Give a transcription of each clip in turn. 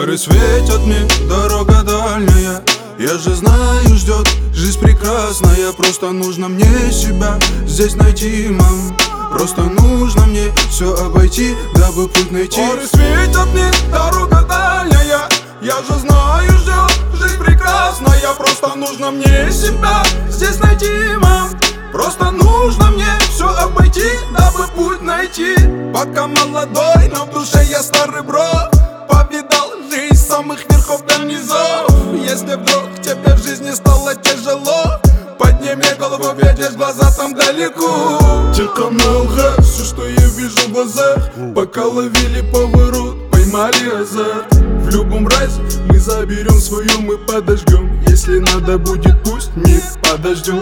Фары светят мне, дорога дальняя. Я же знаю, ждет жизнь прекрасная. Просто нужно мне себя здесь найти, мам. Просто нужно мне все обойти, дабы путь найти. Фары светят мне, дорога дальняя. Я же знаю, ждет жизнь прекрасная. Просто нужно мне себя здесь найти, мам. Просто нужно мне все обойти, дабы путь найти. Пока молодой, но в душе я старый бро. Повидал жизнь с самых верхов до низов. Если вдруг тебе в жизни стало тяжело, подними голову, видишь глаза там далеко. Тихо на ухо, все, что я вижу в глазах. Пока ловили поворот, поймали азарт. В любом разе мы заберем свое, мы подождем. Если надо будет, пусть мир подождет.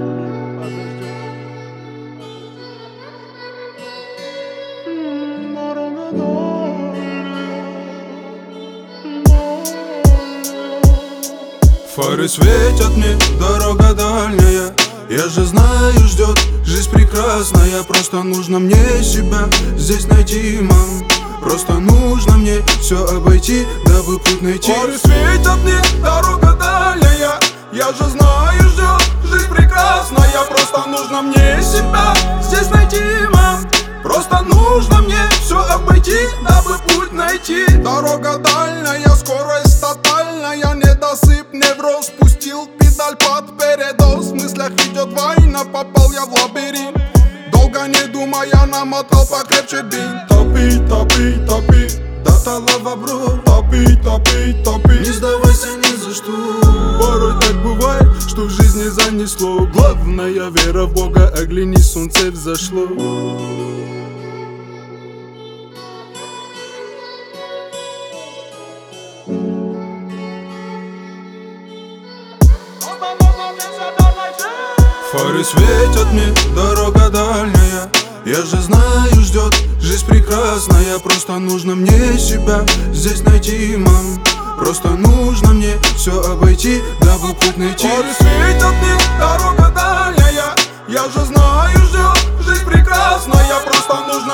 Фары светят мне, дорога дальняя. Я же знаю, ждет жизнь прекрасная. Просто нужно мне себя здесь найти, мам. Просто нужно мне все обойти, дабы путь найти. Фары светят мне, дорога дальняя. Я же знаю, ждет жизнь прекрасная. Просто нужно мне себя здесь найти, мам. Просто нужно мне все обойти, дабы путь найти. Дорога дальняя, скорость тотальная. Недосып, невроз, спустил педаль под передоз. В мыслях идет война, попал я в лабиринт. Долго не думая, намотал покрепче бинт. Топи, топи, топи, до талого, бро. Топи, топи, топи, не сдавайся ни за что. Порой так бывает, что в жизни занесло. Главная вера в Бога, оглянись, солнце взошло. Фары светят мне, дорога дальняя. Я же знаю, ждет жизнь прекрасная. Просто нужно мне себя здесь найти, мам. Просто нужно мне все обойти, дабы путь найти. Фары светят мне, дорога дальняя. Я же знаю, ждет жизнь прекрасная. Просто нужно